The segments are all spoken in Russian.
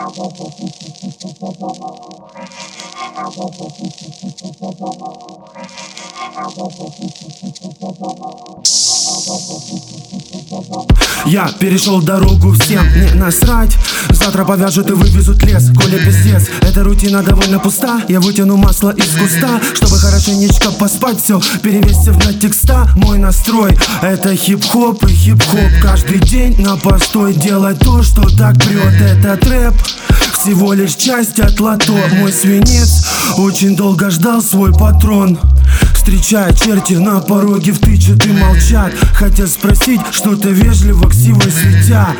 Я перешел дорогу, всем не насрать. Завтра повяжут и вывезут лес, Коля пиздец. Эта рутина довольно пуста. Я вытяну масло из куста, чтобы хорошенечко поспать. Все перевесив на текста. Мой настрой — это хип-хоп и хип-хоп. Каждый день на постой делать то, что так прет. Этот рэп всего лишь часть от лото. Мой свинец очень долго ждал свой патрон. Встречая черти на пороге, втычат и молчат. Хотят спросить что-то вежливо, ксивой светя.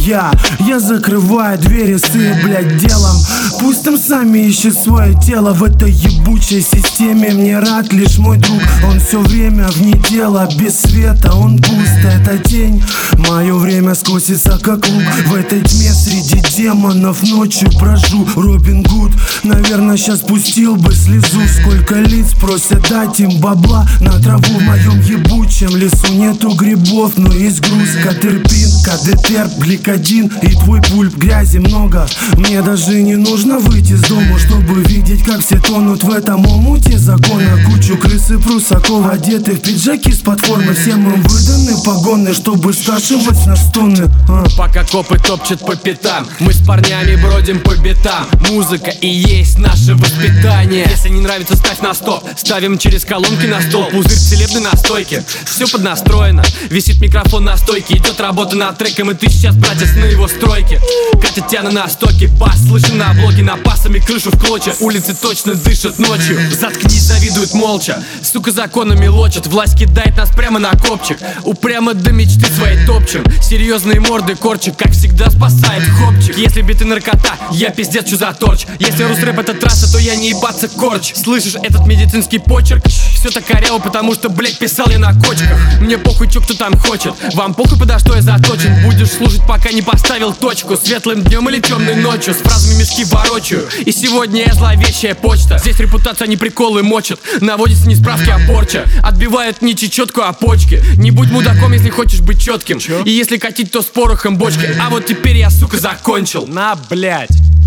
Я закрываю двери с их, блядь, делом. Пусть там сами ищут свое тело в этой ебучей системе. Мне рад лишь мой друг, он все время вне дела. Без света он пуст, это тень. Мое время скосится как лук. В этой тьме среди демонов ночью брожу. Робин Гуд, наверное, сейчас пустил бы слезу. Сколько лиц просят дать им бабла на траву. В моем ебучем лесу нету грибов, но есть груз. Катерпин, кадетерп, гликодин и твой пульп. Грязи много, мне даже не нужно выйти из дома, чтобы видеть, как все тонут в этом омуте закона. Кучу крыс и прусаков, одеты в пиджаки с платформы. Всем им выданы погоны, чтобы скашивать на стоны. Пока копы топчут по пятам, мы с парнями бродим по битам. Музыка и есть наше воспитание. Если не нравится, ставь на стоп. Ставим через колонки на стол. Пузырь целебный на стойке, все поднастроено. Висит микрофон на стойке, идет работа над треком. И ты сейчас, братец, на его стройке. Катят тебя на стоке, бас слышен на блоке. Напасами крышу в клочья, улицы точно дышат ночью. Заткнись, завидуют молча, сука, законами лочат. Власть кидает нас прямо на копчик. Упрямо до мечты своей топчем. Серьезные морды корчик, как всегда спасает хопчик. Если биты наркота, я пиздец, что за торч. Если рус-рэп это трасса, то я не ебаться корч. Слышишь этот медицинский почерк? Все так коряво, потому что, блять, писал я на кочках. Мне похуй, чё кто там хочет. Вам похуй, подо что я заточен. Будешь слушать, пока не поставил точку. Светлым днем или темной ночью. С фразами мешки ворочаю. И сегодня я зловещая почта. Здесь репутация не приколы мочат. Наводятся не справки, а порча. Отбивают не чечетку, а почки. Не будь мудаком, если хочешь быть четким. И если катить, то с порохом бочки. А вот теперь я, сука, закончил. На, блять.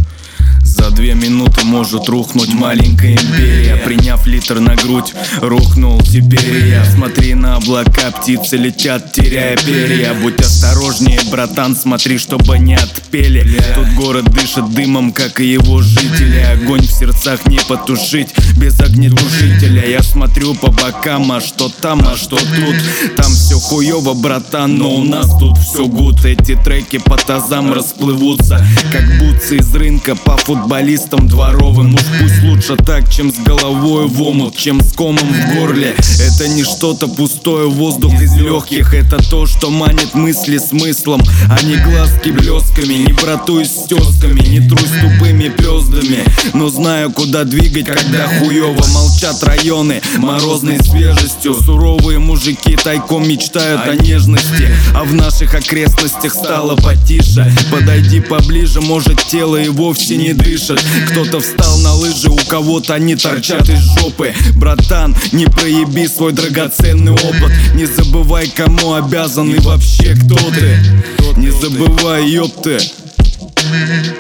За 2 минуты может рухнуть маленькая империя. Приняв литр на грудь, рухнул теперь я. Смотри на облака, птицы летят, теряя перья. Будь осторожнее, братан, смотри, чтобы не отпели. Тут город дышит дымом, как и его жители. Огонь в сердцах не потушить без огнетушителя. Я смотрю по бокам, а что там, а что тут. Там все хуёво, братан, но у нас тут все гуд. Эти треки по тазам расплывутся, как бутсы из рынка по футболистам дворовым. Уж пусть лучше так, чем с головой в омут, чем с комом в горле. Это не что-то пустое, воздух из легких. Это то, что манит мысли смыслом, а не глазки блесками. Не братуюсь с тёзками, не трусь тупыми пёздами, но знаю, куда двигать, когда хуёво. Молчат районы морозной свежестью. Суровые мужики тайком мечтают о нежности, а в наших окрестностях стало потише. Подойди поближе, может, тело и вовсе не дышит. Кто-то встал на лыжи, у кого-то они торчат из жопы. Братан, не проеби свой драгоценный опыт. Не забывай, кому обязан и вообще кто ты. Не забывай, ёпты.